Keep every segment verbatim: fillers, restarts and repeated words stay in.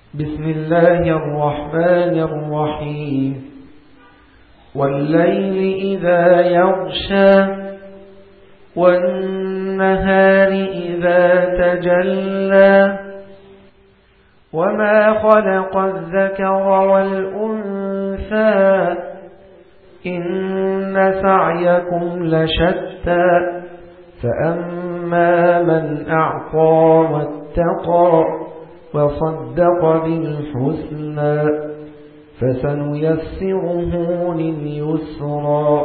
بسم الله الرحمن الرحيم والليل إذا يغشى والنهار إذا تجلى وما خلق الذكر والأنثى إن سعيكم لشتى فأما من أعطى واتقى وصدق بالحسنى فسنيسره لليسرى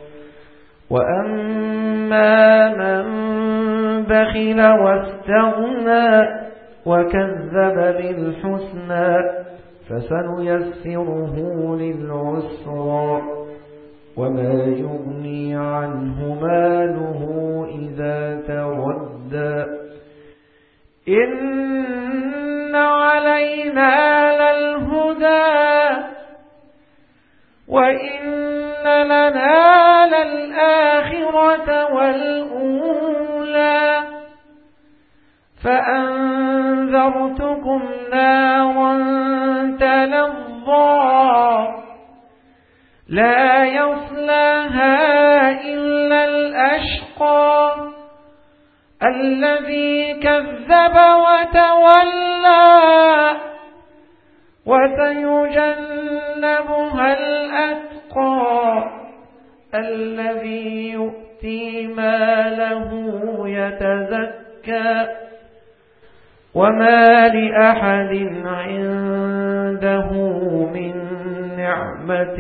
وأما من بخل واستغنى وكذب بالحسنى فسنيسره للعسرى وما يغني عنه ماله إذا تردى إن علينا للهدى وإن لنا للآخرة والأولى فأنذرتكم نارا تلظى لا يصلاها إلا الأشقى الذي كذب وتولى وسيجنبها الأتقى الذي يؤتي ماله يتزكى وما لأحد عنده من نعمة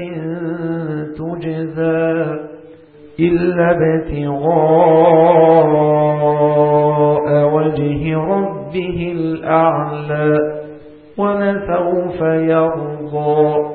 تجزى إلا ابتغاء وجه ربه الأعلى ولسوف يرضى